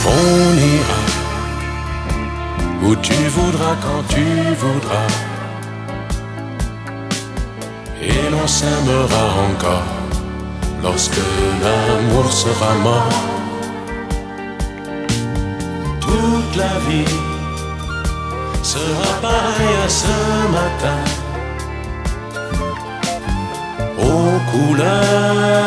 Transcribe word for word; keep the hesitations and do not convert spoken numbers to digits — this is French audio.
On ira où tu voudras quand tu voudras, et l'on s'aimera encore lorsque l'amour sera mort. Toute la vie sera pareille à ce matin, aux couleurs